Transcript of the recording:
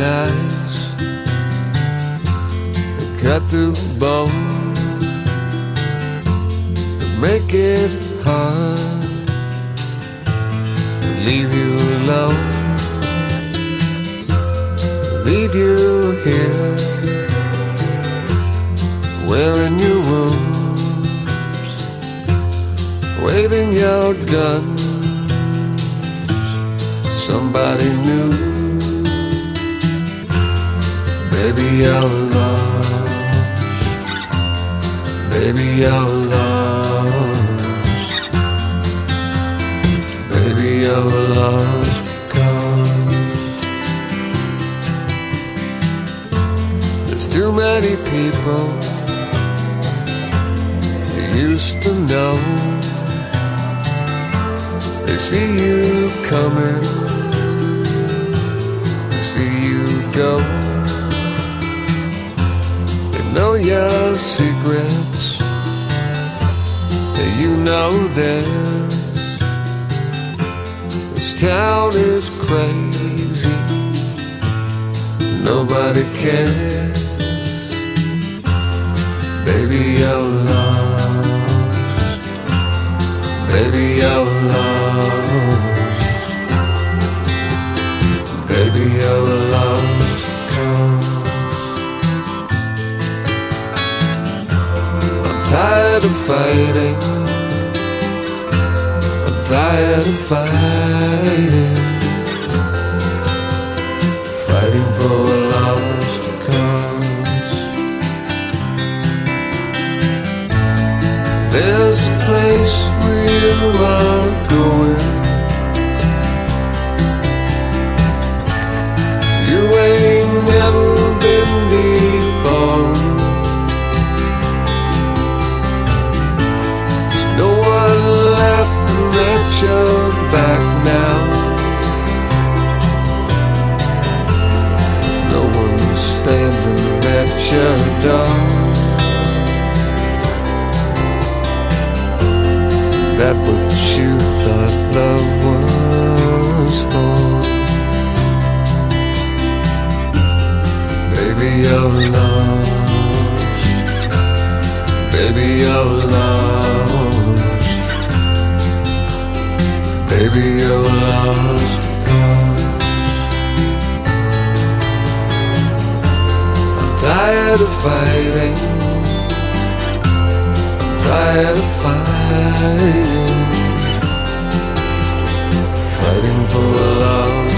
eyes that cut through bone, that make it hard to leave you alone, leave you here, wearing your wounds, waving your guns. Somebody new, baby, you're lost, baby, you're lost, baby, you're lost because there's too many people you used to know. They see you coming, you go. They know your secrets, and you know theirs. This town is crazy, nobody cares. Baby, you're lost, baby, you're lost, baby, you're lost cause I'm tired of fighting, I'm tired of fighting, fighting for a lost cause. There's a place where you are going, you ain't never been before. No one laughing at your back now, no one standing at your door. That what you thought love was for. Baby, you're lost, baby, you're lost, baby, you're lost because I'm tired of fighting, I'm tired of fighting, fighting for love.